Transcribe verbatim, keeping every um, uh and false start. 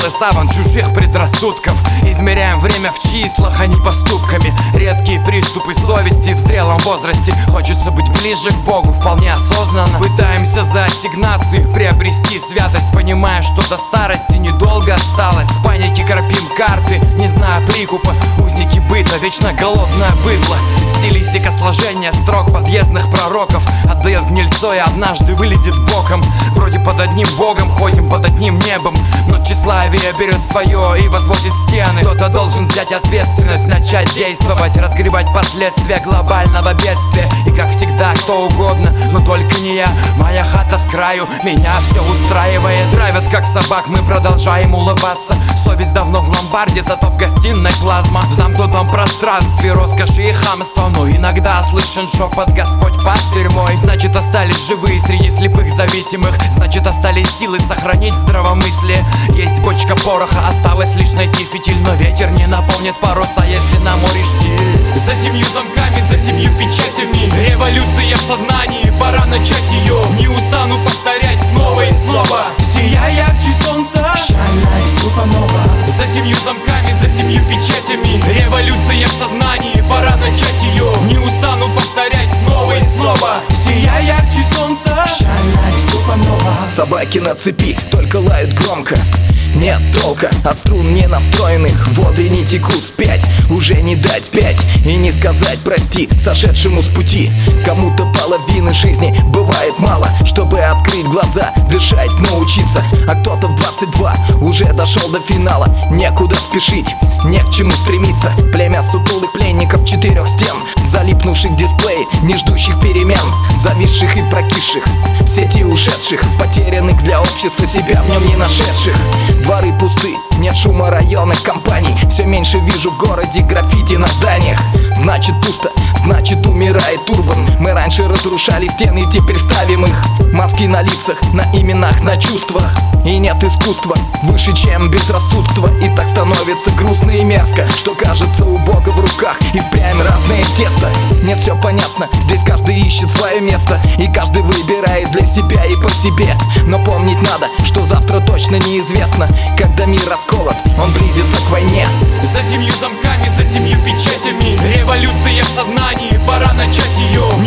белый саван чужих предрассудков. Измеряем время в числах, а не поступками. Редкие приступы совести в зрелом возрасте. Хочется быть ближе к Богу, вполне осознанно. Пытаемся за ассигнации приобрести святость, понимая, что до старости недолго осталось. В панике корпим карты, не зная прикупа. Узники быта, вечно голодное быдло. Стилистика сложения строк подъездных пророков отдает гнильцо и однажды вылезет боком. Вроде под одним богом ходим, под одним небом, но тщеславие берет свое и возводит стены. Кто-то должен взять ответственность, начать действовать, разгребать последствия глобального бедствия. И как всегда кто угодно, но только не я. Моя хата с краю, меня все устраивает. Травят как собак, мы продолжаем улыбаться. Совесть давно в ломбарде, зато в гостиной плазма. В замкнутом пространстве роскоши и хамства, но иногда слышен шепот: Господь пастырь мой. Значит, остались живые среди слепых зависимых. Значит, остались силы сохранить здравомыслие. Есть бочка пороха, осталось лишь найти фитиль. Но ветер не наполнит паруса, если на море штиль. За семью замками, за семью печатями. Революция в сознании, пора начать ее. Не устану повторять снова и снова: сияй ярче солнца, shine like supernova. За семью замками, за семью печатями. Революция в сознании, пора начать ее. Не устану повторять снова и снова: сияй ярче солнца, shine like supernova. Собаки на цепи только лают громко. Нет толка от струн не настроенных. Воды не текут вспять, уже не дать пять и не сказать прости сошедшему с пути. Кому-то половины жизни бывает мало, чтобы открыть глаза, дышать, научиться. А кто-то в двадцать два уже дошел до финала. Некуда спешить, не к чему стремиться. Племя сутулых пленников четырех стен, залипнувших в дисплей, не ждущих перемен, зависших и прокисших, в сети ушедших, потерянных для общества, себя в нем не нашедших. Дворы пусты, нет шума районных компаний. Все меньше вижу в городе граффити на зданиях. Значит пусто, значит умирает урбан. Мы раньше разрушали стены, теперь ставим их. Маски на лицах, на именах, на чувствах. И нет искусства выше, чем безрассудство. И так становится грустно и мерзко, что кажется у Бога в руках и впрямь разное тесто. Нет, все понятно, здесь каждый ищет свое место, и каждый выбирает для себя и по себе. Но помнить надо, что завтра точно неизвестно. Когда мир расколот, он близится к войне. За семью замками, за семью печатями. Революция в сознании, пора начать ее.